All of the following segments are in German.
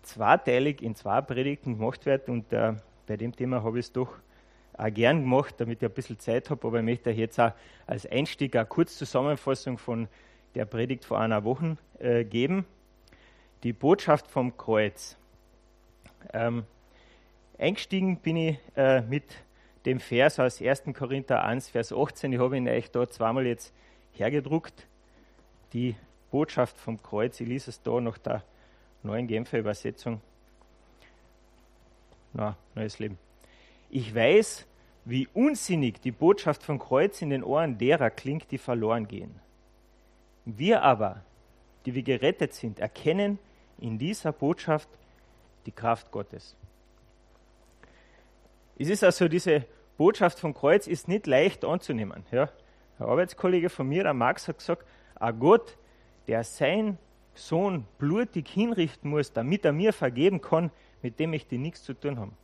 zweiteilig in 2 Predigten gemacht wird. Und bei dem Thema habe ich es doch auch gern gemacht, damit ich ein bisschen Zeit habe. Aber ich möchte euch jetzt auch als Einstieg eine Kurzzusammenfassung von der Predigt vor einer Woche geben. Die Botschaft vom Kreuz. Eingestiegen bin ich mit dem Vers aus 1. Korinther 1, Vers 18. Ich habe ihn euch da zweimal jetzt hergedruckt. Die Botschaft vom Kreuz. Ich lese es da nach der neuen Genfer Übersetzung. Neues Leben. Ich weiß, wie unsinnig die Botschaft vom Kreuz in den Ohren derer klingt, die verloren gehen. Wir aber, die wir gerettet sind, erkennen in dieser Botschaft die Kraft Gottes. Es ist also, diese Botschaft vom Kreuz ist nicht leicht anzunehmen. Ja? Ein Arbeitskollege von mir, der Max, hat gesagt, ein Gott, der seinen Sohn blutig hinrichten muss, damit er mir vergeben kann, mit dem möchte ich nichts zu tun haben.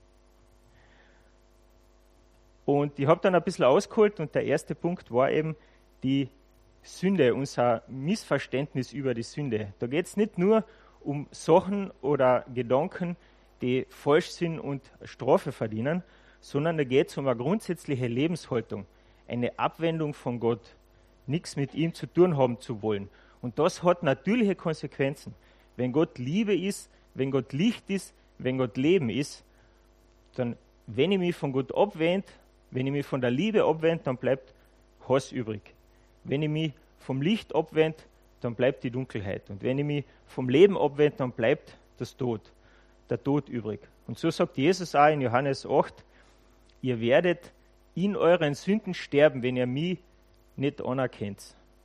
Und ich habe dann ein bisschen ausgeholt und der erste Punkt war eben die Sünde, unser Missverständnis über die Sünde. Da geht es nicht nur um Sachen oder Gedanken, die falsch sind und Strafe verdienen, sondern da geht es um eine grundsätzliche Lebenshaltung, eine Abwendung von Gott, nichts mit ihm zu tun haben zu wollen. Und das hat natürliche Konsequenzen. Wenn Gott Liebe ist, wenn Gott Licht ist, wenn Gott Leben ist, dann, wenn ich mich von Gott abwende, wenn ich mich von der Liebe abwende, dann bleibt Hass übrig. Wenn ich mich vom Licht abwende, dann bleibt die Dunkelheit. Und wenn ich mich vom Leben abwende, dann bleibt der Tod übrig. Und so sagt Jesus auch in Johannes 8, ihr werdet in euren Sünden sterben, wenn ihr mich nicht anerkennt.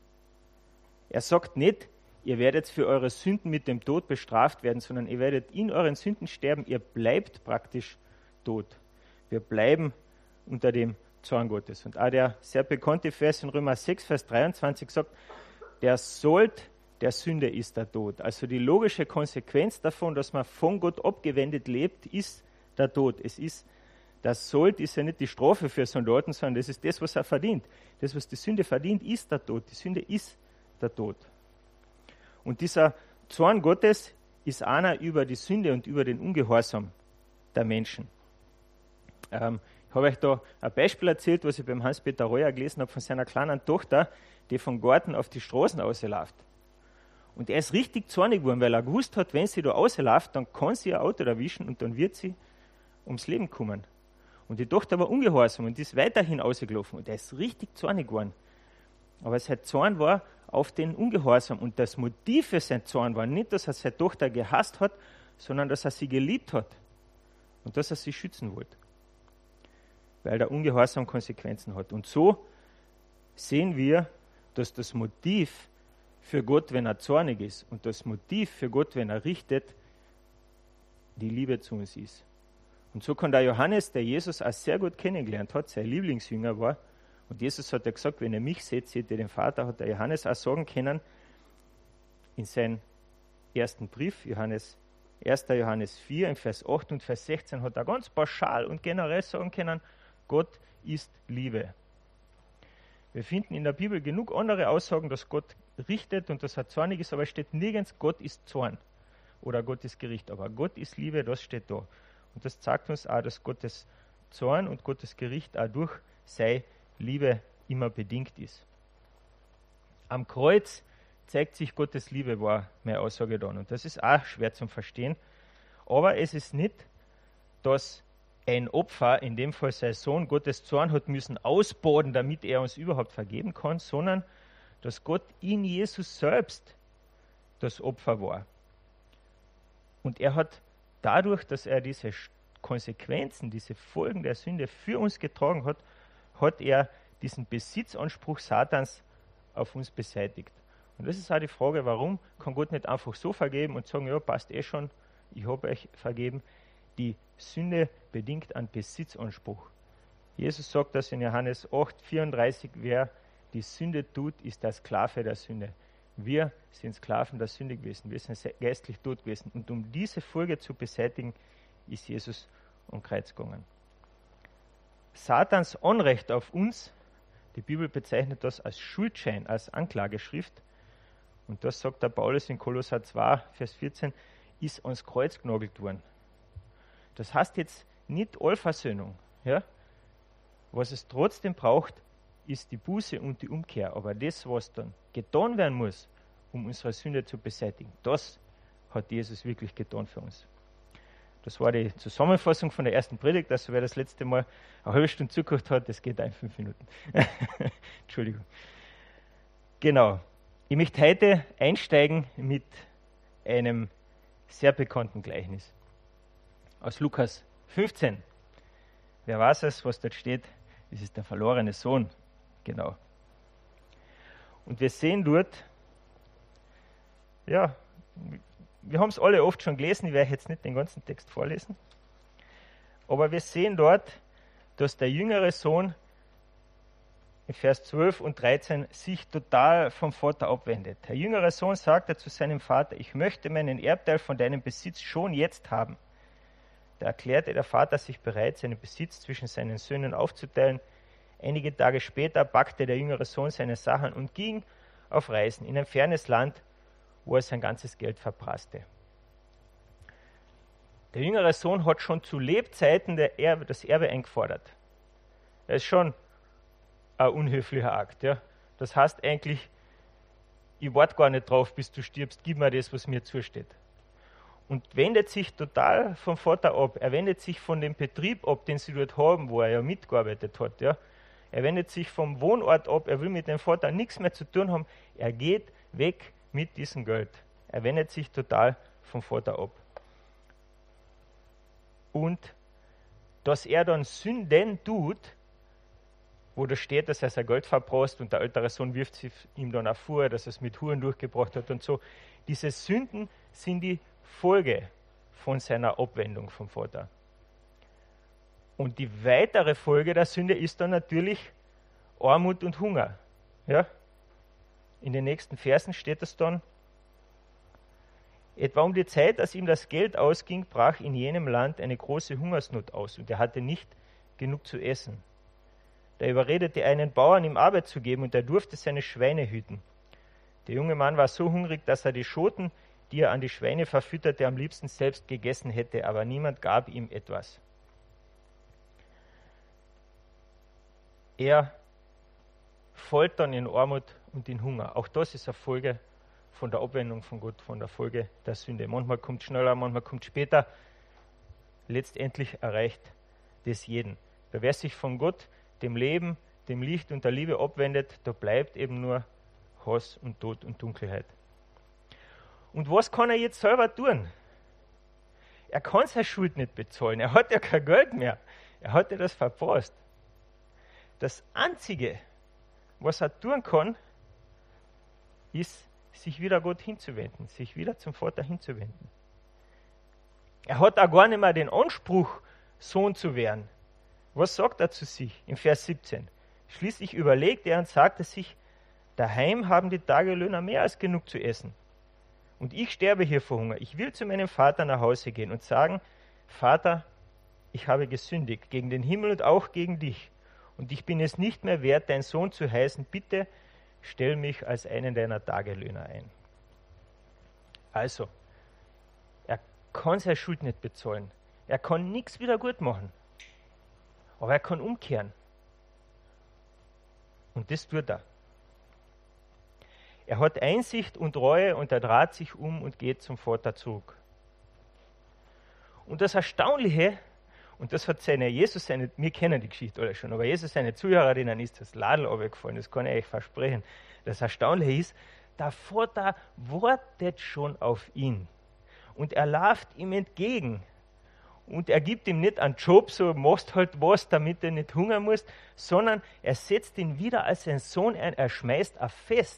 Er sagt nicht, ihr werdet für eure Sünden mit dem Tod bestraft werden, sondern ihr werdet in euren Sünden sterben, ihr bleibt praktisch tot. Wir bleiben unter dem Zorn Gottes. Und auch der sehr bekannte Vers in Römer 6, Vers 23 sagt, der Sold der Sünde ist der Tod. Also die logische Konsequenz davon, dass man von Gott abgewendet lebt, ist der Tod. Das Sold ist ja nicht die Strafe für Soldaten, sondern das ist das, was er verdient. Das, was die Sünde verdient, ist der Tod. Die Sünde ist der Tod. Und dieser Zorn Gottes ist einer über die Sünde und über den Ungehorsam der Menschen. Ich habe euch da ein Beispiel erzählt, was ich beim Hans-Peter Reuer gelesen habe, von seiner kleinen Tochter, die vom Garten auf die Straßen rausläuft. Und er ist richtig zornig geworden, weil er gewusst hat, wenn sie da rausläuft, dann kann sie ein Auto erwischen und dann wird sie ums Leben kommen. Und die Tochter war ungehorsam und ist weiterhin rausgelaufen und er ist richtig zornig geworden. Aber sein Zorn war auf den Ungehorsam und das Motiv für sein Zorn war nicht, dass er seine Tochter gehasst hat, sondern dass er sie geliebt hat und dass er sie schützen wollte. Weil der Ungehorsam Konsequenzen hat. Und so sehen wir, dass das Motiv für Gott, wenn er zornig ist, und das Motiv für Gott, wenn er richtet, die Liebe zu uns ist. Und so kann der Johannes, der Jesus auch sehr gut kennengelernt hat, sein Lieblingsjünger war, und Jesus hat ja gesagt, wenn ihr mich seht, seht ihr den Vater, hat der Johannes auch sagen können, in seinem ersten Brief, 1. Johannes 4, in Vers 8 und Vers 16, hat er ganz pauschal und generell sagen können, Gott ist Liebe. Wir finden in der Bibel genug andere Aussagen, dass Gott richtet und dass er zornig ist, aber es steht nirgends, Gott ist Zorn oder Gott ist Gericht. Aber Gott ist Liebe, das steht da. Und das zeigt uns auch, dass Gottes Zorn und Gottes Gericht auch durch seine Liebe immer bedingt ist. Am Kreuz zeigt sich Gottes Liebe, war meine Aussage dann. Und das ist auch schwer zu verstehen. Aber es ist nicht, dass ein Opfer, in dem Fall sein Sohn, Gottes Zorn hat müssen ausbaden, damit er uns überhaupt vergeben kann, sondern dass Gott in Jesus selbst das Opfer war. Und er hat dadurch, dass er diese Konsequenzen, diese Folgen der Sünde für uns getragen hat, hat er diesen Besitzanspruch Satans auf uns beseitigt. Und das ist auch die Frage, warum kann Gott nicht einfach so vergeben und sagen, ja, passt eh schon, ich habe euch vergeben. Die Sünde bedingt einen Besitzanspruch. Jesus sagt das in Johannes 8, 34, wer die Sünde tut, ist der Sklave der Sünde. Wir sind Sklaven der Sünde gewesen, wir sind geistlich tot gewesen. Und um diese Folge zu beseitigen, ist Jesus am Kreuz gegangen. Satans Anrecht auf uns, die Bibel bezeichnet das als Schuldschein, als Anklageschrift. Und das sagt der Paulus in Kolosser 2, Vers 14, ist ans Kreuz genagelt worden. Das heißt jetzt nicht Allversöhnung. Ja? Was es trotzdem braucht, ist die Buße und die Umkehr. Aber das, was dann getan werden muss, um unsere Sünde zu beseitigen, das hat Jesus wirklich getan für uns. Das war die Zusammenfassung von der ersten Predigt. Also wer das letzte Mal eine halbe Stunde zugehört hat, das geht in 5 Minuten. Entschuldigung. Genau. Ich möchte heute einsteigen mit einem sehr bekannten Gleichnis aus Lukas 15. Wer weiß es, was dort steht? Das ist der verlorene Sohn. Genau. Und wir sehen dort, ja, wir haben es alle oft schon gelesen, ich werde jetzt nicht den ganzen Text vorlesen, aber wir sehen dort, dass der jüngere Sohn in Vers 12 und 13 sich total vom Vater abwendet. Der jüngere Sohn sagte zu seinem Vater, ich möchte meinen Erbteil von deinem Besitz schon jetzt haben. Da erklärte der Vater sich bereit, seinen Besitz zwischen seinen Söhnen aufzuteilen. Einige Tage später packte der jüngere Sohn seine Sachen und ging auf Reisen in ein fernes Land, wo er sein ganzes Geld verprasste. Der jüngere Sohn hat schon zu Lebzeiten das Erbe eingefordert. Das ist schon ein unhöflicher Akt. Ja. Das heißt eigentlich, ich warte gar nicht drauf, bis du stirbst, gib mir das, was mir zusteht. Und wendet sich total vom Vater ab. Er wendet sich von dem Betrieb ab, den sie dort haben, wo er ja mitgearbeitet hat. Ja. Er wendet sich vom Wohnort ab, er will mit dem Vater nichts mehr zu tun haben. Er geht weg mit diesem Geld. Er wendet sich total vom Vater ab. Und dass er dann Sünden tut, wo da steht, dass er sein Geld verprasst und der ältere Sohn wirft sich ihm dann auch vor, dass er es mit Huren durchgebracht hat und so. Diese Sünden sind die Folge von seiner Abwendung vom Vater. Und die weitere Folge der Sünde ist dann natürlich Armut und Hunger. Ja? In den nächsten Versen steht es dann, etwa um die Zeit, als ihm das Geld ausging, brach in jenem Land eine große Hungersnot aus und er hatte nicht genug zu essen. Da überredete er einen Bauern, ihm Arbeit zu geben und er durfte seine Schweine hüten. Der junge Mann war so hungrig, dass er die Schoten, die er an die Schweine verfütterte, am liebsten selbst gegessen hätte, aber niemand gab ihm etwas. Er fällt dann in Armut und in Hunger. Auch das ist eine Folge von der Abwendung von Gott, von der Folge der Sünde. Manchmal kommt es schneller, manchmal kommt es später. Letztendlich erreicht das jeden. Da wer sich von Gott, dem Leben, dem Licht und der Liebe abwendet, da bleibt eben nur Hass und Tod und Dunkelheit. Und was kann er jetzt selber tun? Er kann seine Schuld nicht bezahlen. Er hat ja kein Geld mehr. Er hat ja das verpasst. Das Einzige, was er tun kann, ist, sich wieder Gott hinzuwenden, sich wieder zum Vater hinzuwenden. Er hat auch gar nicht mehr den Anspruch, Sohn zu werden. Was sagt er zu sich im Vers 17? Schließlich überlegt er und sagte sich, daheim haben die Tagelöhner mehr als genug zu essen. Und ich sterbe hier vor Hunger. Ich will zu meinem Vater nach Hause gehen und sagen, Vater, ich habe gesündigt gegen den Himmel und auch gegen dich. Und ich bin es nicht mehr wert, dein Sohn zu heißen. Bitte stell mich als einen deiner Tagelöhner ein. Also, er kann seine Schuld nicht bezahlen. Er kann nichts wieder gut machen. Aber er kann umkehren. Und das tut er. Er hat Einsicht und Reue und er dreht sich um und geht zum Vater zurück. Und das Erstaunliche, und das hat wir kennen die Geschichte alle schon, aber Jesus, seine Zuhörerinnen, ist das Ladl runtergefallen, das kann ich euch versprechen. Das Erstaunliche ist, der Vater wartet schon auf ihn. Und er läuft ihm entgegen. Und er gibt ihm nicht einen Job, so machst halt was, damit er nicht hungern muss, sondern er setzt ihn wieder als sein Sohn ein, er schmeißt ein Fest.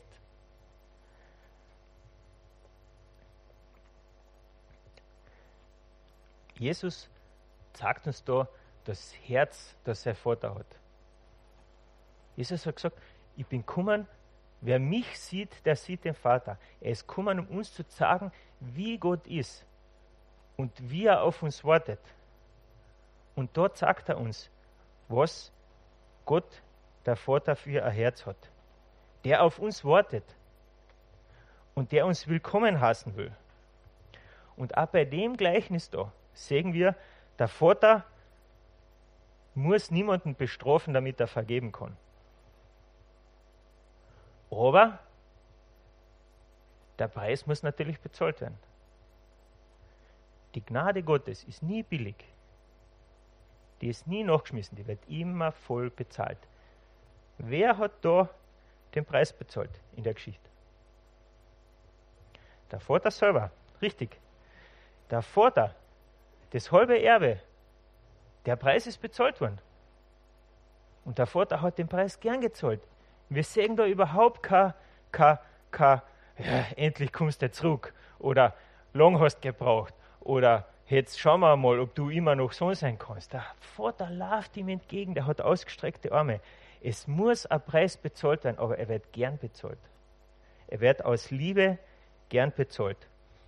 Jesus sagt uns da das Herz, das sein Vater hat. Jesus hat gesagt, ich bin gekommen, wer mich sieht, der sieht den Vater. Er ist gekommen, um uns zu sagen, wie Gott ist und wie er auf uns wartet. Und dort sagt er uns, was Gott, der Vater, für ein Herz hat. Der auf uns wartet und der uns willkommen heißen will. Und auch bei dem Gleichnis da sehen wir, der Vater muss niemanden bestrafen, damit er vergeben kann. Aber der Preis muss natürlich bezahlt werden. Die Gnade Gottes ist nie billig. Die ist nie nachgeschmissen, die wird immer voll bezahlt. Wer hat da den Preis bezahlt in der Geschichte? Der Vater selber, richtig. Der Vater, das halbe Erbe, der Preis ist bezahlt worden. Und der Vater hat den Preis gern gezahlt. Wir sehen da überhaupt kein endlich kommst du zurück oder lang hast gebraucht oder jetzt schauen wir mal, ob du immer noch Sohn sein kannst. Der Vater läuft ihm entgegen, der hat ausgestreckte Arme. Es muss ein Preis bezahlt werden, aber er wird gern bezahlt. Er wird aus Liebe gern bezahlt.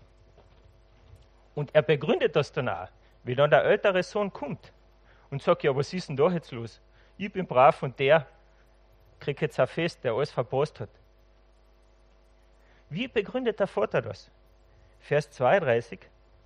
Und er begründet das dann auch, wie dann der ältere Sohn kommt und sagt, ja, was ist denn da jetzt los? Ich bin brav und der kriegt jetzt ein Fest, der alles verpasst hat. Wie begründet der Vater das? Vers 32.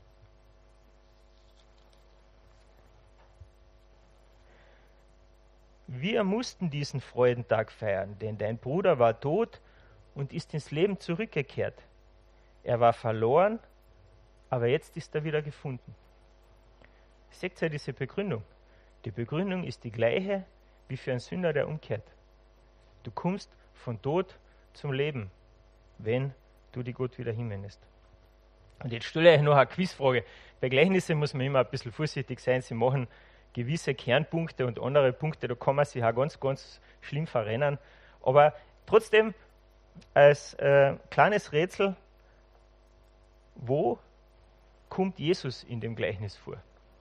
Wir mussten diesen Freudentag feiern, denn dein Bruder war tot und ist ins Leben zurückgekehrt. Er war verloren, aber jetzt ist er wieder gefunden. Seht ihr diese Begründung? Die Begründung ist die gleiche wie für einen Sünder, der umkehrt. Du kommst von Tod zum Leben, wenn du die Gott wieder hinwendest. Und jetzt stelle ich noch eine Quizfrage. Bei Gleichnissen muss man immer ein bisschen vorsichtig sein. Sie machen gewisse Kernpunkte und andere Punkte, da kann man sich auch ganz, ganz schlimm verrennen. Aber trotzdem als kleines Rätsel, wo kommt Jesus in dem Gleichnis vor?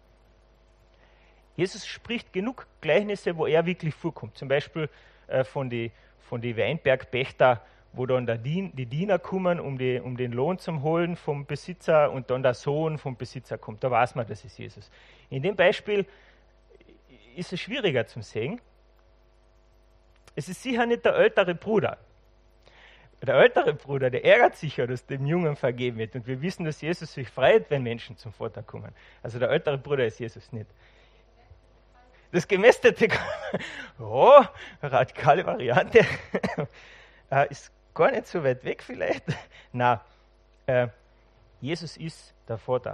Jesus spricht genug Gleichnisse, wo er wirklich vorkommt. Zum Beispiel von den Weinbergpächter, wo dann die Diener kommen, um den Lohn zu holen vom Besitzer und dann der Sohn vom Besitzer kommt. Da weiß man, das ist Jesus. In dem Beispiel ist es schwieriger zu sehen. Es ist sicher nicht der ältere Bruder. Der ältere Bruder, der ärgert sich ja, dass dem Jungen vergeben wird. Und wir wissen, dass Jesus sich freut, wenn Menschen zum Vater kommen. Also der ältere Bruder ist Jesus nicht. Das Gemästete, oh, radikale Variante, ist gar nicht so weit weg vielleicht. Na, Jesus ist der Vater.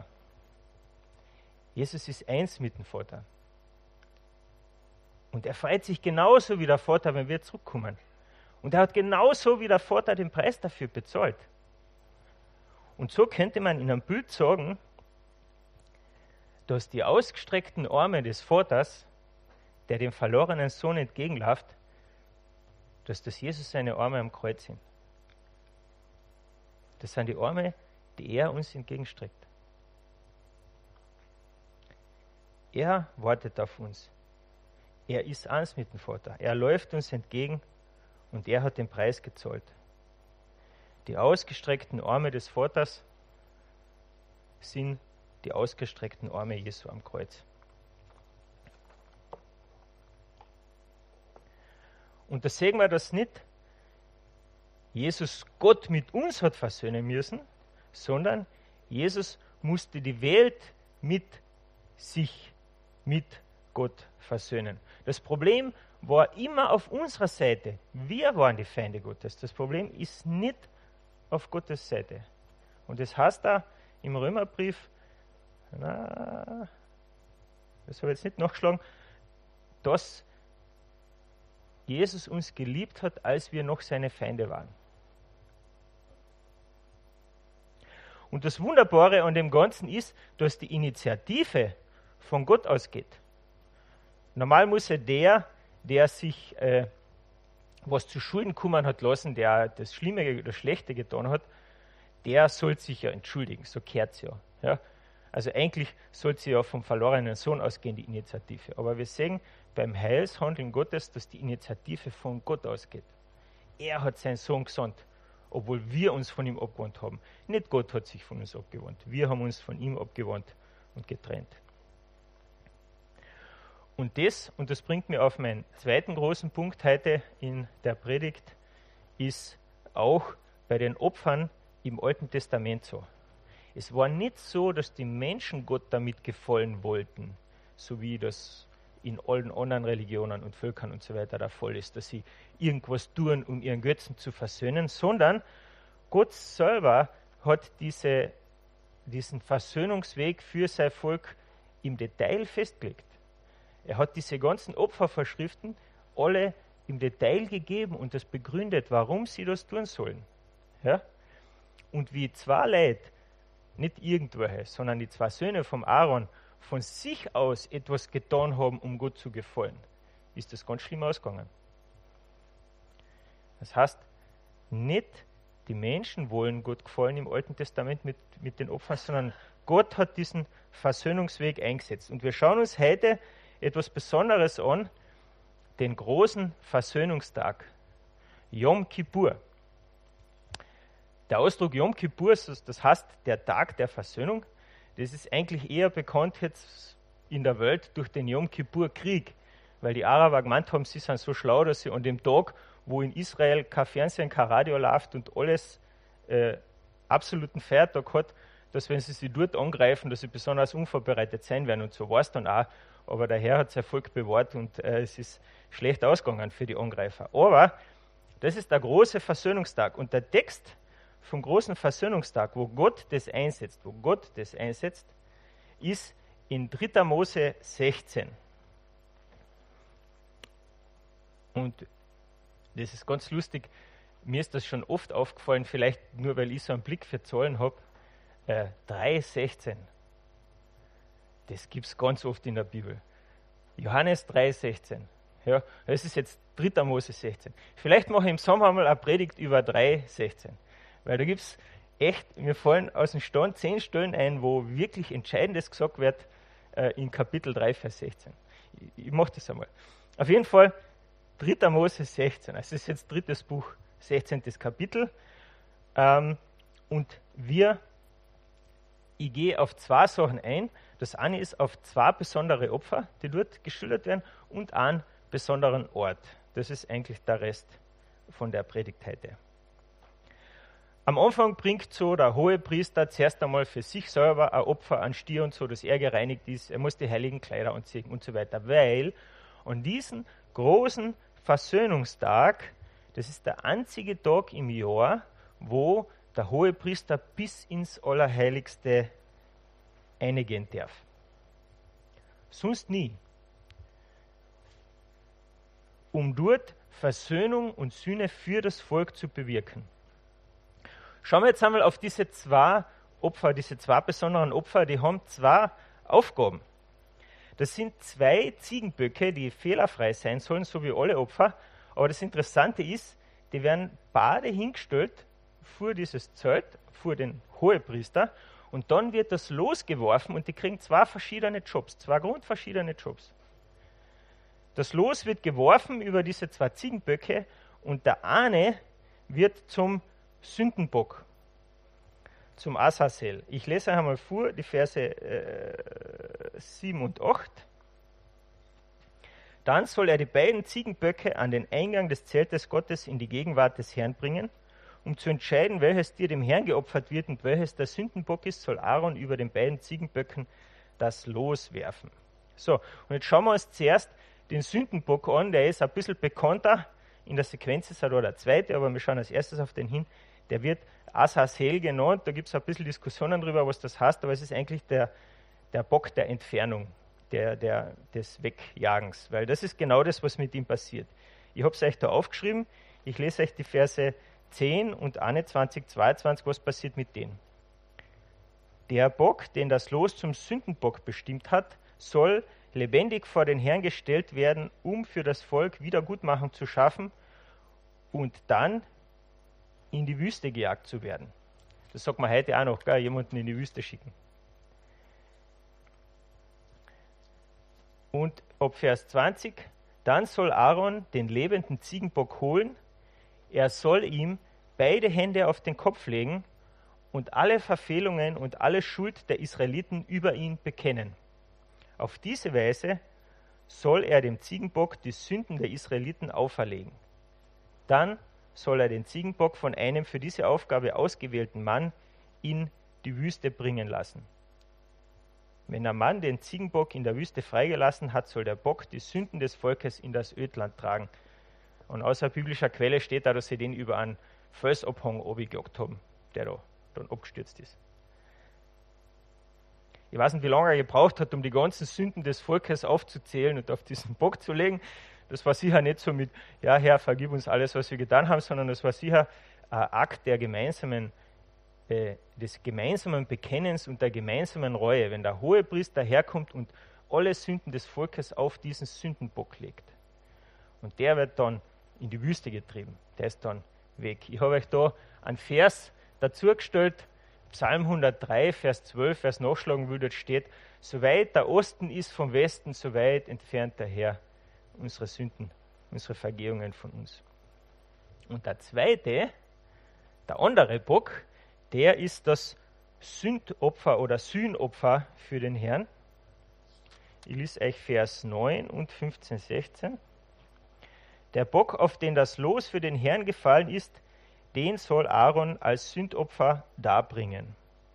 Jesus ist eins mit dem Vater. Und er freut sich genauso wie der Vater, wenn wir zurückkommen. Und er hat genauso wie der Vater den Preis dafür bezahlt. Und so könnte man in einem Bild sagen, dass die ausgestreckten Arme des Vaters, der dem verlorenen Sohn entgegenläuft, dass das Jesus seine Arme am Kreuz sind. Das sind die Arme, die er uns entgegenstreckt. Er wartet auf uns. Er ist eins mit dem Vater. Er läuft uns entgegen und er hat den Preis gezahlt. Die ausgestreckten Arme des Vaters sind die ausgestreckten Arme Jesu am Kreuz. Und da sehen wir das nicht, Jesus Gott mit uns hat versöhnen müssen, sondern Jesus musste die Welt mit sich, mit Gott versöhnen. Das Problem war immer auf unserer Seite. Wir waren die Feinde Gottes. Das Problem ist nicht auf Gottes Seite. Und das heißt da im Römerbrief, das habe ich jetzt nicht nachgeschlagen, dass Jesus uns geliebt hat, als wir noch seine Feinde waren. Und das Wunderbare an dem Ganzen ist, dass die Initiative von Gott ausgeht. Normal muss ja der sich was zu Schulden kommen hat lassen, der das Schlimme oder Schlechte getan hat, der soll sich ja entschuldigen, so kehrt es ja. Ja. Also eigentlich soll sie ja vom verlorenen Sohn ausgehen, die Initiative. Aber wir sehen beim Heilshandeln Gottes, dass die Initiative von Gott ausgeht. Er hat seinen Sohn gesandt, obwohl wir uns von ihm abgewandt haben. Nicht Gott hat sich von uns abgewandt. Wir haben uns von ihm abgewandt und getrennt. Und das bringt mir auf meinen zweiten großen Punkt heute in der Predigt, ist auch bei den Opfern im Alten Testament so. Es war nicht so, dass die Menschen Gott damit gefallen wollten, so wie das in allen anderen Religionen und Völkern und so weiter der Fall ist, dass sie irgendwas tun, um ihren Götzen zu versöhnen, sondern Gott selber hat diesen Versöhnungsweg für sein Volk im Detail festgelegt. Er hat diese ganzen Opfervorschriften alle im Detail gegeben und das begründet, warum sie das tun sollen. Ja? Und wie zwei Leute, nicht irgendwelche, sondern die zwei Söhne vom Aaron, von sich aus etwas getan haben, um Gott zu gefallen, ist das ganz schlimm ausgegangen. Das heißt, nicht die Menschen wollen Gott gefallen im Alten Testament mit den Opfern, sondern Gott hat diesen Versöhnungsweg eingesetzt. Und wir schauen uns heute etwas Besonderes an, den großen Versöhnungstag, Yom Kippur. Der Ausdruck Yom Kippur, das heißt der Tag der Versöhnung, das ist eigentlich eher bekannt jetzt in der Welt durch den Yom Kippur-Krieg, weil die Araber gemeint haben, sie sind so schlau, dass sie an dem Tag, wo in Israel kein Fernsehen, kein Radio läuft und alles absoluten Feiertag hat, dass wenn sie dort angreifen, dass sie besonders unvorbereitet sein werden. Und so war es dann auch. Aber der Herr hat sein Volk bewahrt und es ist schlecht ausgegangen für die Angreifer. Aber das ist der große Versöhnungstag. Und der Text vom großen Versöhnungstag, wo Gott das einsetzt, ist in 3. Mose 16. Und das ist ganz lustig. Mir ist das schon oft aufgefallen, vielleicht nur, weil ich so einen Blick für Zahlen habe. 3,16. Das gibt es ganz oft in der Bibel. Johannes 3,16. Ja, das ist jetzt 3. Mose 16. Vielleicht mache ich im Sommer mal eine Predigt über 3,16. Weil da gibt es echt, mir fallen aus dem Stand 10 Stellen ein, wo wirklich Entscheidendes gesagt wird in Kapitel 3, Vers 16. Ich mache das einmal. Auf jeden Fall 3. Mose 16. Es ist jetzt 3. Buch, 16. Kapitel. Und ich gehe auf 2 Sachen ein. Das eine ist auf 2 besondere Opfer, die dort geschildert werden, und einen besonderen Ort. Das ist eigentlich der Rest von der Predigt heute. Am Anfang bringt so der Hohepriester zuerst einmal für sich selber ein Opfer an Stier und so, dass er gereinigt ist. Er muss die heiligen Kleider anziehen und so weiter, weil an diesen großen Versöhnungstag, das ist der einzige Tag im Jahr, wo der Hohepriester bis ins Allerheiligste eingehen darf. Sonst nie. Um dort Versöhnung und Sühne für das Volk zu bewirken. Schauen wir jetzt einmal auf diese 2 Opfer, diese 2 besonderen Opfer, die haben 2 Aufgaben. Das sind 2 Ziegenböcke, die fehlerfrei sein sollen, so wie alle Opfer. Aber das Interessante ist, die werden beide hingestellt vor dieses Zelt, vor den Hohepriester, und dann wird das losgeworfen und die kriegen 2 verschiedene Jobs, 2 grundverschiedene Jobs. Das Los wird geworfen über diese 2 Ziegenböcke und der eine wird zum Sündenbock, zum Azazel. Ich lese euch einmal vor, die Verse 7 und 8. Dann soll er die beiden Ziegenböcke an den Eingang des Zeltes Gottes in die Gegenwart des Herrn bringen. Um zu entscheiden, welches Tier dem Herrn geopfert wird und welches der Sündenbock ist, soll Aaron über den beiden Ziegenböcken das Los werfen. So, und jetzt schauen wir uns zuerst den Sündenbock an. Der ist ein bisschen bekannter. In der Sequenz ist er da der zweite, aber wir schauen als erstes auf den hin. Der wird Azazel genannt. Da gibt es ein bisschen Diskussionen darüber, was das heißt, aber es ist eigentlich der Bock der Entfernung, des Wegjagens, weil das ist genau das, was mit ihm passiert. Ich habe es euch da aufgeschrieben. Ich lese euch die Verse 10 und 21, 22, was passiert mit denen. Der Bock, den das Los zum Sündenbock bestimmt hat, soll lebendig vor den Herrn gestellt werden, um für das Volk Wiedergutmachung zu schaffen und dann in die Wüste gejagt zu werden. Das sagt man heute auch noch, gell? Jemanden in die Wüste schicken. Und ab Vers 20, dann soll Aaron den lebenden Ziegenbock holen, er soll ihm beide Hände auf den Kopf legen und alle Verfehlungen und alle Schuld der Israeliten über ihn bekennen. Auf diese Weise soll er dem Ziegenbock die Sünden der Israeliten auferlegen. Dann soll er den Ziegenbock von einem für diese Aufgabe ausgewählten Mann in die Wüste bringen lassen. Wenn ein Mann den Ziegenbock in der Wüste freigelassen hat, soll der Bock die Sünden des Volkes in das Ödland tragen. Und außer biblischer Quelle steht da, dass sie den über einen Felsabhang runtergejagt haben, der da dann abgestürzt ist. Ich weiß nicht, wie lange er gebraucht hat, um die ganzen Sünden des Volkes aufzuzählen und auf diesen Bock zu legen. Das war sicher nicht so mit, ja Herr, vergib uns alles, was wir getan haben, sondern das war sicher ein Akt des gemeinsamen Bekennens und der gemeinsamen Reue, wenn der Hohepriester herkommt und alle Sünden des Volkes auf diesen Sündenbock legt. Und der wird dann in die Wüste getrieben. Der ist dann weg. Ich habe euch da einen Vers dazu gestellt, Psalm 103, Vers 12, wer es nachschlagen will, dort steht, so weit der Osten ist vom Westen, so weit entfernt der Herr unsere Sünden, unsere Vergehungen von uns. Und der zweite, der andere Bock, der ist das Sündopfer oder Sühnopfer für den Herrn. Ich lese euch Vers 9 und 15, 16. Der Bock, auf den das Los für den Herrn gefallen ist, den soll Aaron als Sündopfer darbringen.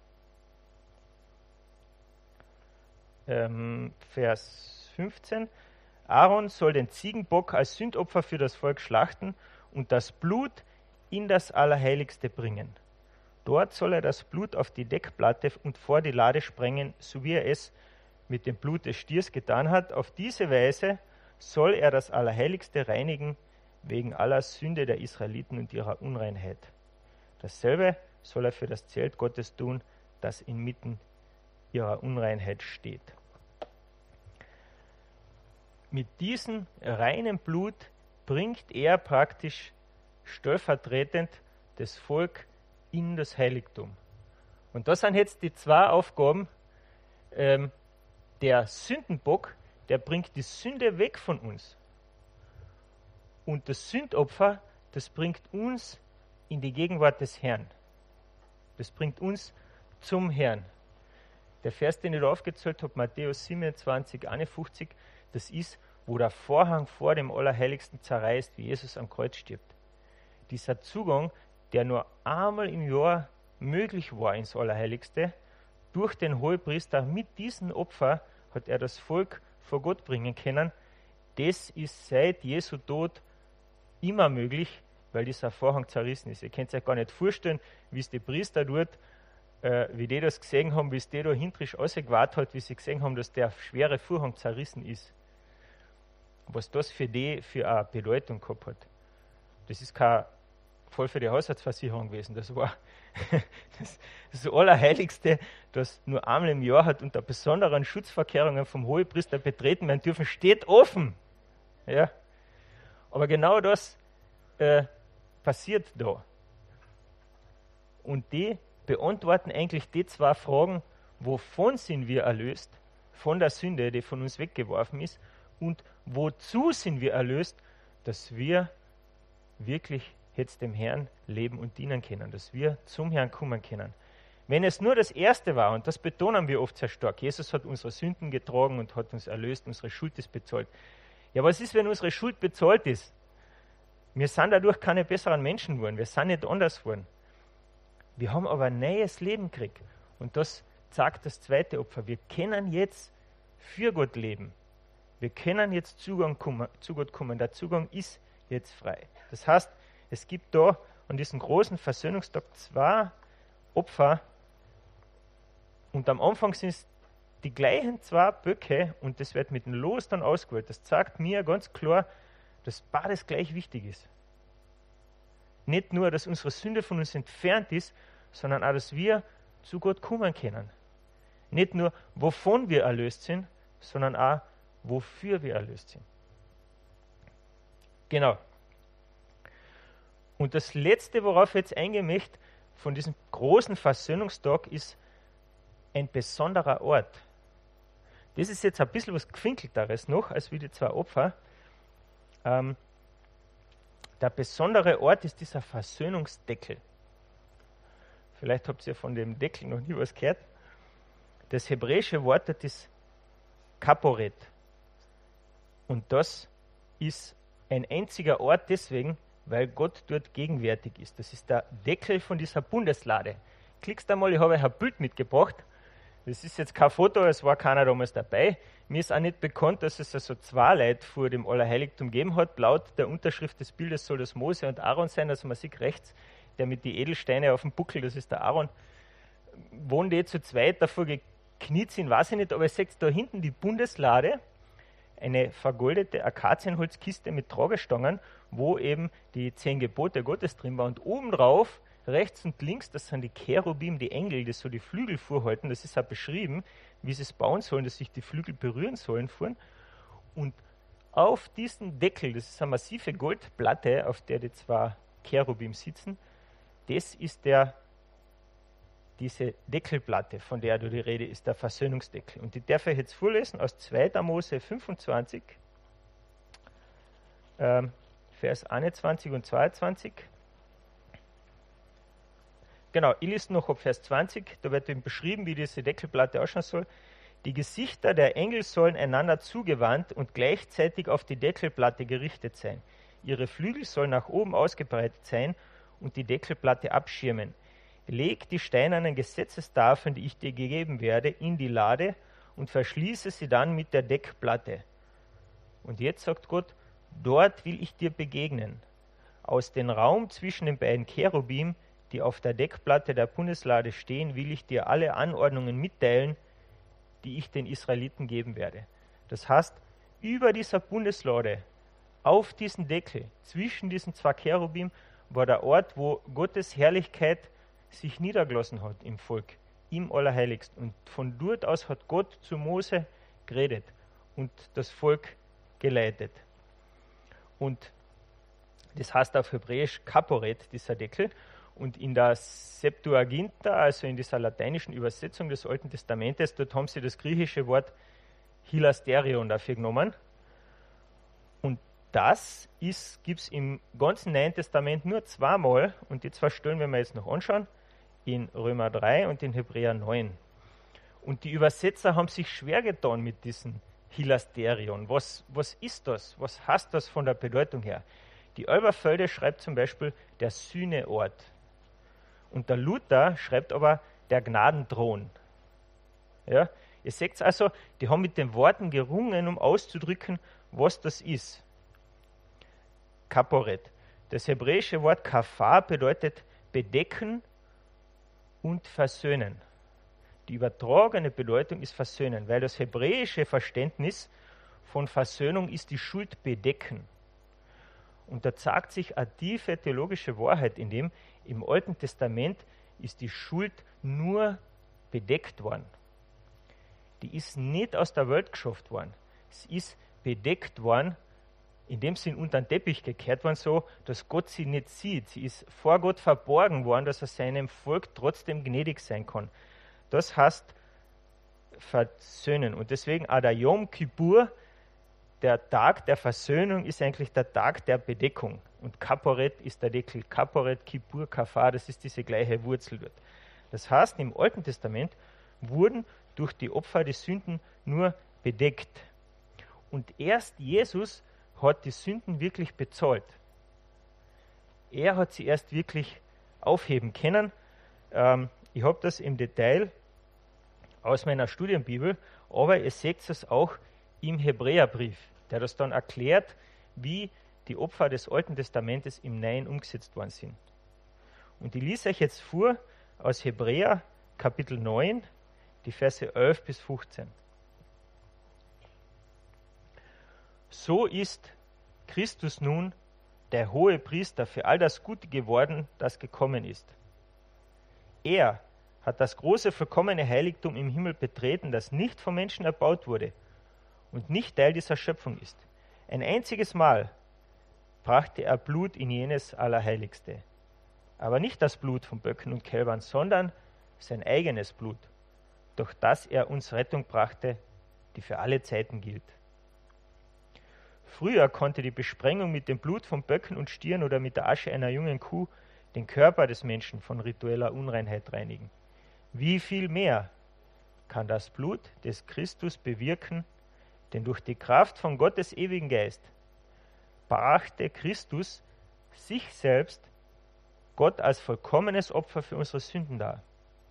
Vers 15. Aaron soll den Ziegenbock als Sündopfer für das Volk schlachten und das Blut in das Allerheiligste bringen. Dort soll er das Blut auf die Deckplatte und vor die Lade sprengen, so wie er es mit dem Blut des Stiers getan hat. Auf diese Weise soll er das Allerheiligste reinigen, wegen aller Sünde der Israeliten und ihrer Unreinheit. Dasselbe soll er für das Zelt Gottes tun, das inmitten ihrer Unreinheit steht. Mit diesem reinen Blut bringt er praktisch stellvertretend das Volk in das Heiligtum. Und das sind jetzt die zwei Aufgaben. Der Sündenbock, der bringt die Sünde weg von uns. Und das Sündopfer, das bringt uns in die Gegenwart des Herrn. Das bringt uns zum Herrn. Der Vers, den ich da aufgezählt habe, Matthäus 27, 51, das ist, wo der Vorhang vor dem Allerheiligsten zerreißt, wie Jesus am Kreuz stirbt. Dieser Zugang, der nur einmal im Jahr möglich war ins Allerheiligste, durch den Hohepriester, mit diesem Opfer hat er das Volk vor Gott bringen können. Das ist seit Jesu Tod immer möglich, weil dieser Vorhang zerrissen ist. Ihr könnt euch gar nicht vorstellen, wie es die Priester dort, wie die das gesehen haben, wie es die da hintrisch ausgewartet hat, wie sie gesehen haben, dass der schwere Vorhang zerrissen ist. Was das für die für eine Bedeutung gehabt hat. Das ist kein voll für die Haushaltsversicherung gewesen. Das war das Allerheiligste, das nur einmal im Jahr hat unter besonderen Schutzvorkehrungen vom Hohepriester betreten werden dürfen, steht offen. Ja. Aber genau das passiert da. Und die beantworten eigentlich die zwei Fragen, wovon sind wir erlöst? Von der Sünde, die von uns weggeworfen ist. Und wozu sind wir erlöst? Dass wir wirklich jetzt dem Herrn leben und dienen können, dass wir zum Herrn kommen können. Wenn es nur das Erste war, und das betonen wir oft sehr stark, Jesus hat unsere Sünden getragen und hat uns erlöst, unsere Schuld ist bezahlt. Ja, was ist, wenn unsere Schuld bezahlt ist? Wir sind dadurch keine besseren Menschen geworden, wir sind nicht anders geworden. Wir haben aber ein neues Leben gekriegt. Und das sagt das zweite Opfer. Wir können jetzt für Gott leben. Wir können jetzt zu Gott kommen. Der Zugang ist jetzt frei. Das heißt, es gibt da an diesem großen Versöhnungstag zwei Opfer. Und am Anfang sind es die gleichen zwei Böcke und das wird mit dem Los dann ausgewählt. Das zeigt mir ganz klar, dass beides gleich wichtig ist. Nicht nur, dass unsere Sünde von uns entfernt ist, sondern auch, dass wir zu Gott kommen können. Nicht nur, wovon wir erlöst sind, sondern auch, wofür wir erlöst sind. Genau. Und das Letzte, worauf ich jetzt eingehen möchte, von diesem großen Versöhnungstag, ist ein besonderer Ort. Das ist jetzt ein bisschen was Gefinkelteres noch, als wie die zwei Opfer. Der besondere Ort ist dieser Versöhnungsdeckel. Vielleicht habt ihr von dem Deckel noch nie was gehört. Das hebräische Wort ist Kaporet. Und das ist ein einziger Ort deswegen, weil Gott dort gegenwärtig ist. Das ist der Deckel von dieser Bundeslade. klickst einmal, ich habe euch ein Bild mitgebracht. Das ist jetzt kein Foto, es war keiner damals dabei. Mir ist auch nicht bekannt, dass es also zwei Leute vor dem Allerheiligtum gegeben hat. Laut der Unterschrift des Bildes soll das Mose und Aaron sein, also man sieht rechts, der mit den Edelsteinen auf dem Buckel, das ist der Aaron. Wohnen die zu zweit davor gekniet sind, weiß ich nicht, aber ihr seht da hinten die Bundeslade, eine vergoldete Akazienholzkiste mit Tragestangen, wo eben die 10 Gebote Gottes drin waren. Und obendrauf, rechts und links, das sind die Cherubim, die Engel, die so die Flügel vorhalten. Das ist auch beschrieben, wie sie es bauen sollen, dass sich die Flügel berühren sollen vorn. Und auf diesen Deckel, das ist eine massive Goldplatte, auf der die zwei Cherubim sitzen, das ist diese Deckelplatte, von der die Rede ist, der Versöhnungsdeckel. Und die darf ich jetzt vorlesen aus 2. Mose 25, Vers 21 und 22. Genau, ich lese noch ab Vers 20, da wird eben beschrieben, wie diese Deckelplatte ausschauen soll. Die Gesichter der Engel sollen einander zugewandt und gleichzeitig auf die Deckelplatte gerichtet sein. Ihre Flügel sollen nach oben ausgebreitet sein und die Deckelplatte abschirmen. Leg die steinernen Gesetzestafeln, die ich dir gegeben werde, in die Lade und verschließe sie dann mit der Deckplatte. Und jetzt sagt Gott, dort will ich dir begegnen. Aus dem Raum zwischen den beiden Cherubim, die auf der Deckplatte der Bundeslade stehen, will ich dir alle Anordnungen mitteilen, die ich den Israeliten geben werde. Das heißt, über dieser Bundeslade, auf diesen Deckel, zwischen diesen zwei Cherubim, war der Ort, wo Gottes Herrlichkeit sich niedergelassen hat im Volk, im Allerheiligsten. Und von dort aus hat Gott zu Mose geredet und das Volk geleitet. Und das heißt auf Hebräisch Kaporet, dieser Deckel. Und in der Septuaginta, also in dieser lateinischen Übersetzung des Alten Testamentes, dort haben sie das griechische Wort Hilasterion dafür genommen. Und das gibt es im ganzen Neuen Testament nur zweimal. Und die zwei Stellen werden wir jetzt noch anschauen, in Römer 3 und in Hebräer 9. Und die Übersetzer haben sich schwer getan mit diesem Hilasterion. Was ist das? Was heißt das von der Bedeutung her? Die Elberfelder schreibt zum Beispiel der Sühneort. Und der Luther schreibt aber der Gnadenthron. Ja? Ihr seht also, die haben mit den Worten gerungen, um auszudrücken, was das ist. Kaporet. Das hebräische Wort Kafar bedeutet bedecken und versöhnen. Die übertragene Bedeutung ist versöhnen, weil das hebräische Verständnis von Versöhnung ist die Schuld bedecken. Und da zeigt sich eine tiefe theologische Wahrheit, in dem im Alten Testament ist die Schuld nur bedeckt worden. Die ist nicht aus der Welt geschafft worden. Es ist bedeckt worden, indem sie unter den Teppich gekehrt worden, so dass Gott sie nicht sieht. Sie ist vor Gott verborgen worden, dass er seinem Volk trotzdem gnädig sein kann. Das heißt versöhnen. Und deswegen auch der Yom Kippur, der Tag der Versöhnung, ist eigentlich der Tag der Bedeckung. Und Kaporet ist der Deckel. Kaporet, Kippur, Kafar, das ist diese gleiche Wurzel dort. Das heißt, im Alten Testament wurden durch die Opfer die Sünden nur bedeckt. Und erst Jesus hat die Sünden wirklich bezahlt. Er hat sie erst wirklich aufheben können. Ich habe das im Detail aus meiner Studienbibel, aber ihr seht es auch im Hebräerbrief, der das dann erklärt, wie die Opfer des Alten Testamentes im Neuen umgesetzt worden sind. Und ich lese euch jetzt vor aus Hebräer Kapitel 9, die Verse 11 bis 15. So ist Christus nun der hohe Priester für all das Gute geworden, das gekommen ist. Er hat das große, vollkommene Heiligtum im Himmel betreten, das nicht vom Menschen erbaut wurde und nicht Teil dieser Schöpfung ist. Ein einziges Mal brachte er Blut in jenes Allerheiligste. Aber nicht das Blut von Böcken und Kälbern, sondern sein eigenes Blut, durch das er uns Rettung brachte, die für alle Zeiten gilt. Früher konnte die Besprengung mit dem Blut von Böcken und Stieren oder mit der Asche einer jungen Kuh den Körper des Menschen von ritueller Unreinheit reinigen. Wie viel mehr kann das Blut des Christus bewirken, denn durch die Kraft von Gottes ewigen Geist brachte Christus sich selbst Gott als vollkommenes Opfer für unsere Sünden dar.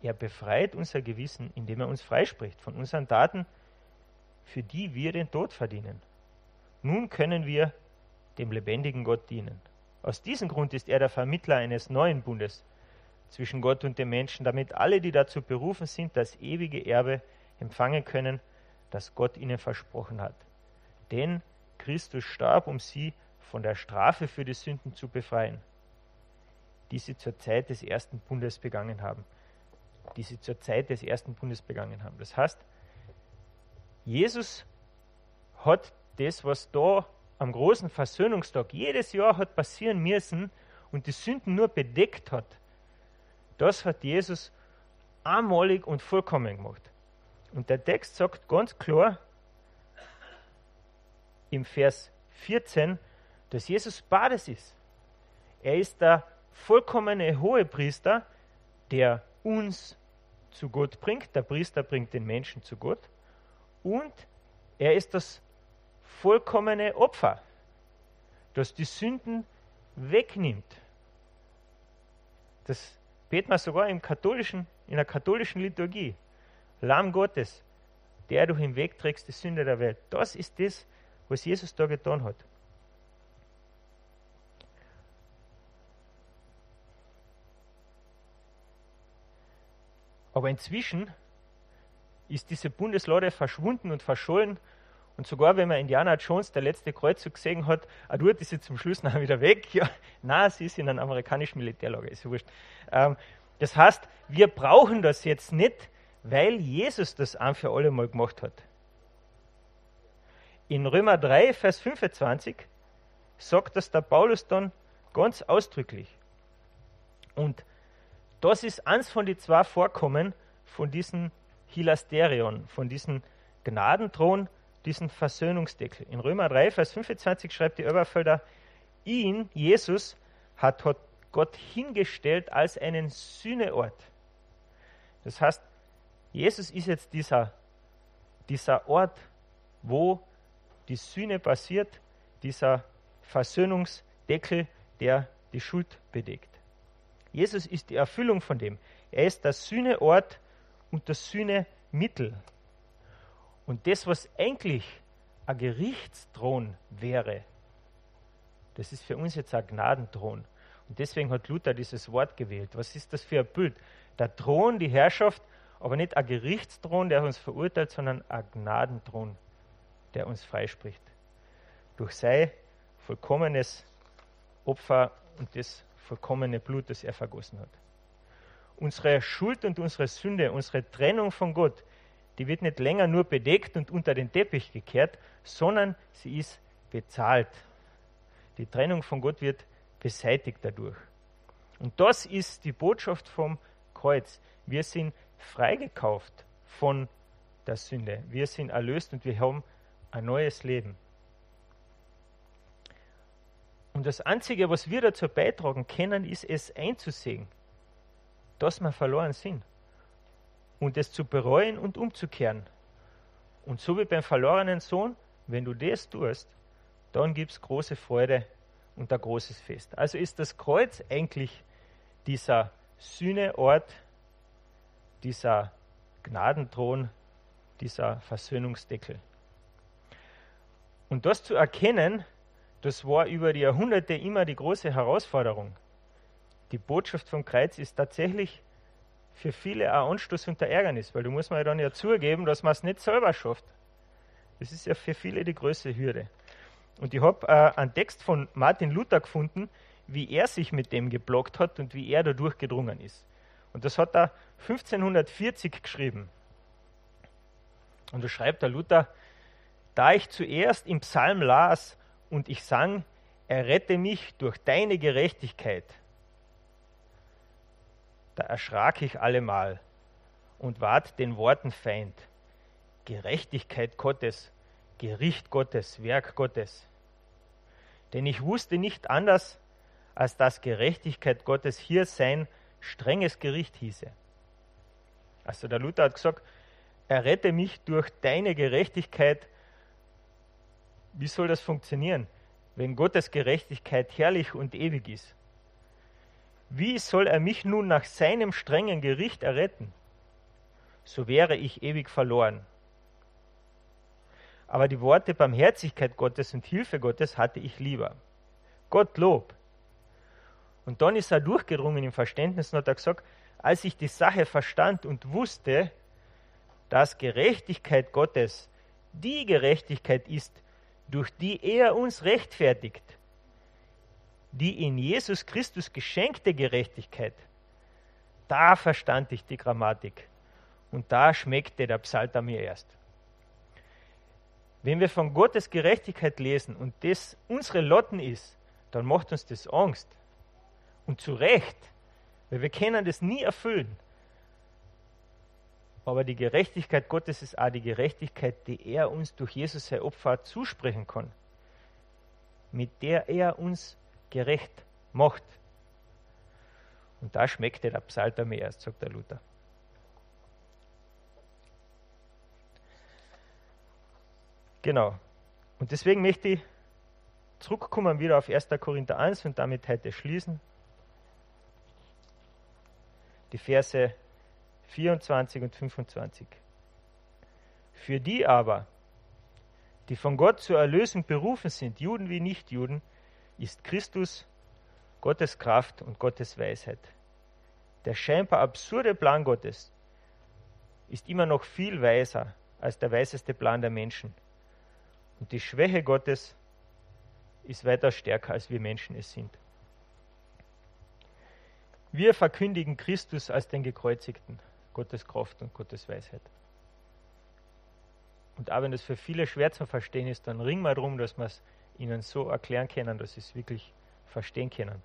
Er befreit unser Gewissen, indem er uns freispricht von unseren Taten, für die wir den Tod verdienen. Nun können wir dem lebendigen Gott dienen. Aus diesem Grund ist er der Vermittler eines neuen Bundes zwischen Gott und den Menschen, damit alle, die dazu berufen sind, das ewige Erbe empfangen können, das Gott ihnen versprochen hat. Denn Christus starb, um sie von der Strafe für die Sünden zu befreien, die sie zur Zeit des ersten Bundes begangen haben. Das heißt, Jesus hat das, was da am großen Versöhnungstag jedes Jahr hat passieren müssen und die Sünden nur bedeckt hat, das hat Jesus einmalig und vollkommen gemacht. Und der Text sagt ganz klar im Vers 14, dass Jesus beides ist. Er ist der vollkommene Hohepriester, der uns zu Gott bringt. Der Priester bringt den Menschen zu Gott. Und er ist das vollkommene Opfer, das die Sünden wegnimmt. Das beten wir sogar in der katholischen Liturgie. Lamm Gottes, der du hinwegträgst die Sünde der Welt. Das ist das, was Jesus da getan hat. Aber inzwischen ist diese Bundeslade verschwunden und verschollen. Und sogar wenn man Indiana Jones, der letzte Kreuzzug, gesehen hat, dort ist sie zum Schluss nachher wieder weg. Ja, nein, sie ist in einem amerikanischen Militärlager, ist ja wurscht. Das heißt, wir brauchen das jetzt nicht, weil Jesus das ein für alle Mal gemacht hat. In Römer 3, Vers 25 sagt das der Paulus dann ganz ausdrücklich. Und das ist eins von den zwei Vorkommen von diesem Hilasterion, von diesem Gnadenthron, diesen Versöhnungsdeckel. In Römer 3, Vers 25 schreibt die Elberfelder, ihn, Jesus, hat Gott hingestellt als einen Sühneort. Das heißt, Jesus ist jetzt dieser Ort, wo die Sühne passiert, dieser Versöhnungsdeckel, der die Schuld bedeckt. Jesus ist die Erfüllung von dem. Er ist der Sühneort und das Sühnemittel. Und das, was eigentlich ein Gerichtsthron wäre, das ist für uns jetzt ein Gnadenthron. Und deswegen hat Luther dieses Wort gewählt. Was ist das für ein Bild? Der Thron, die Herrschaft, aber nicht ein Gerichtsthron, der uns verurteilt, sondern ein Gnadenthron, der uns freispricht. Durch sein vollkommenes Opfer und das vollkommene Blut, das er vergossen hat. Unsere Schuld und unsere Sünde, unsere Trennung von Gott, die wird nicht länger nur bedeckt und unter den Teppich gekehrt, sondern sie ist bezahlt. Die Trennung von Gott wird beseitigt dadurch. Und das ist die Botschaft vom Kreuz. Wir sind freigekauft von der Sünde. Wir sind erlöst und wir haben ein neues Leben. Und das Einzige, was wir dazu beitragen können, ist es einzusehen, dass wir verloren sind. Und es zu bereuen und umzukehren. Und so wie beim verlorenen Sohn, wenn du das tust, dann gibt es große Freude und ein großes Fest. Also ist das Kreuz eigentlich dieser Sühneort, dieser Gnadenthron, dieser Versöhnungsdeckel. Und das zu erkennen, das war über die Jahrhunderte immer die große Herausforderung. Die Botschaft vom Kreuz ist tatsächlich für viele ein Anstoß und ein Ärgernis, weil du musst mir dann ja zugeben, dass man es nicht selber schafft. Das ist ja für viele die größte Hürde. Und ich habe einen Text von Martin Luther gefunden, wie er sich mit dem geplagt hat und wie er da durchgedrungen ist. Und das hat er 1540 geschrieben. Und da schreibt der Luther, da ich zuerst im Psalm las und ich sang, errette mich durch deine Gerechtigkeit, da erschrak ich allemal und ward den Worten Feind. Gerechtigkeit Gottes, Gericht Gottes, Werk Gottes. Denn ich wusste nicht anders, als dass Gerechtigkeit Gottes hier sein strenges Gericht hieße. Also der Luther hat gesagt, errette mich durch deine Gerechtigkeit. Wie soll das funktionieren, wenn Gottes Gerechtigkeit herrlich und ewig ist? Wie soll er mich nun nach seinem strengen Gericht erretten? So wäre ich ewig verloren. Aber die Worte Barmherzigkeit Gottes und Hilfe Gottes hatte ich lieber. Gottlob. Und dann ist er durchgedrungen im Verständnis und hat er gesagt, als ich die Sache verstand und wusste, dass Gerechtigkeit Gottes die Gerechtigkeit ist, durch die er uns rechtfertigt, die in Jesus Christus geschenkte Gerechtigkeit, da verstand ich die Grammatik und da schmeckte der Psalter mir erst. Wenn wir von Gottes Gerechtigkeit lesen und das unsere Lotten ist, dann macht uns das Angst. Und zu Recht, weil wir können das nie erfüllen. Aber die Gerechtigkeit Gottes ist auch die Gerechtigkeit, die er uns durch Jesus sein Opfer zusprechen kann, mit der er uns gerecht macht. Und da schmeckte der Psalter mir erst, sagt der Luther. Genau. Und deswegen möchte ich zurückkommen wieder auf 1. Korinther 1 und damit heute schließen. Die Verse 24 und 25. Für die aber, die von Gott zur Erlösung berufen sind, Juden wie Nichtjuden, ist Christus Gottes Kraft und Gottes Weisheit. Der scheinbar absurde Plan Gottes ist immer noch viel weiser als der weiseste Plan der Menschen. Und die Schwäche Gottes ist weiter stärker, als wir Menschen es sind. Wir verkündigen Christus als den Gekreuzigten, Gottes Kraft und Gottes Weisheit. Und auch wenn das für viele schwer zu verstehen ist, dann ringen wir darum, dass wir es ihnen so erklären können, dass sie es wirklich verstehen können.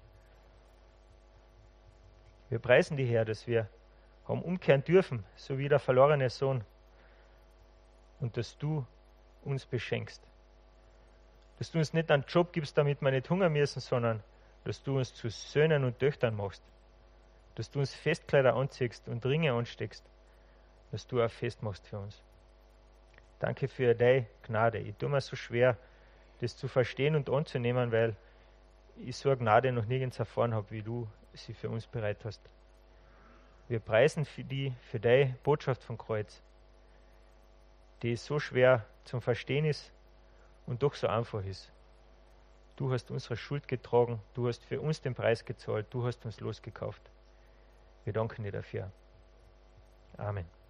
Wir preisen dich, Herr, dass wir haben umkehren dürfen, so wie der verlorene Sohn, und dass du uns beschenkst. Dass du uns nicht einen Job gibst, damit wir nicht hungern müssen, sondern dass du uns zu Söhnen und Töchtern machst. Dass du uns Festkleider anziehst und Ringe ansteckst, dass du auch Fest machst für uns. Danke für deine Gnade. Ich tue mir so schwer, das zu verstehen und anzunehmen, weil ich so eine Gnade noch nirgends erfahren habe, wie du sie für uns bereit hast. Wir preisen für deine Botschaft vom Kreuz, die so schwer zum Verstehen ist und doch so einfach ist. Du hast unsere Schuld getragen, du hast für uns den Preis gezahlt, du hast uns losgekauft. Wir danken dir dafür. Amen.